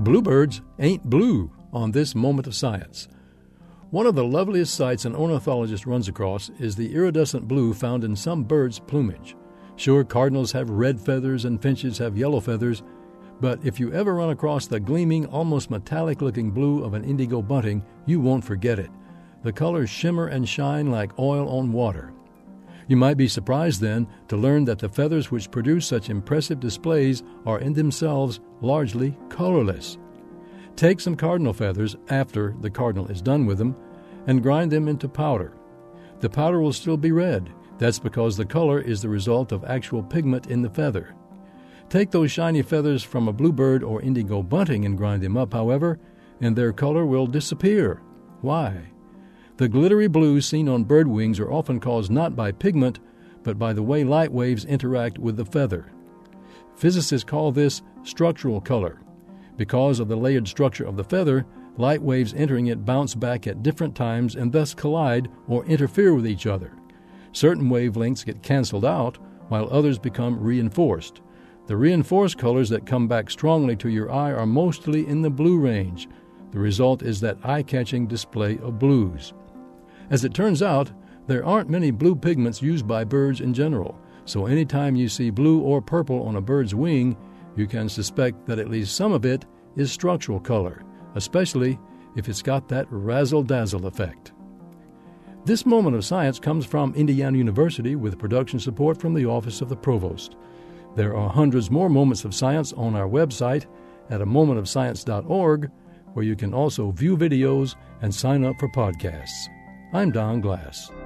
Bluebirds ain't blue on this moment of science. One of the loveliest sights an ornithologist runs across is the iridescent blue found in some birds' plumage. Sure, cardinals have red feathers and finches have yellow feathers, but if you ever run across the gleaming, almost metallic-looking blue of an indigo bunting, you won't forget it. The colors shimmer and shine like oil on water. You might be surprised, then, to learn that the feathers which produce such impressive displays are in themselves largely colorless. Take some cardinal feathers after the cardinal is done with them and grind them into powder. The powder will still be red. That's because the color is the result of actual pigment in the feather. Take those shiny feathers from a bluebird or indigo bunting and grind them up, however, and their color will disappear. Why? The glittery blues seen on bird wings are often caused not by pigment, but by the way light waves interact with the feather. Physicists call this structural color. Because of the layered structure of the feather, light waves entering it bounce back at different times and thus collide or interfere with each other. Certain wavelengths get canceled out, while others become reinforced. The reinforced colors that come back strongly to your eye are mostly in the blue range. The result is that eye-catching display of blues. As it turns out, there aren't many blue pigments used by birds in general, so anytime you see blue or purple on a bird's wing, you can suspect that at least some of it is structural color, especially if it's got that razzle-dazzle effect. This moment of science comes from Indiana University with production support from the Office of the Provost. There are hundreds more moments of science on our website at amomentofscience.org, where you can also view videos and sign up for podcasts. I'm Don Glass.